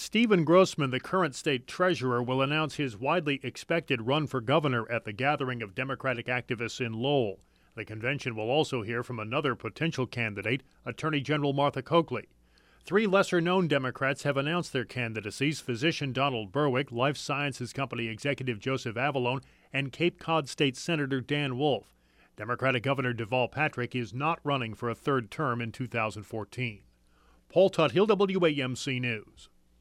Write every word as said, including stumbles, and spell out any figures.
Stephen Grossman, the current state treasurer, will announce his widely expected run for governor at the gathering of Democratic activists in Lowell. The convention will also hear from another potential candidate, Attorney General Martha Coakley. Three lesser-known Democrats have announced their candidacies: physician Donald Berwick, life sciences company executive Joseph Avalone, and Cape Cod State Senator Dan Wolf. Democratic Governor Deval Patrick is not running for a third term in two thousand fourteen. Paul Tuthill, W A M C News.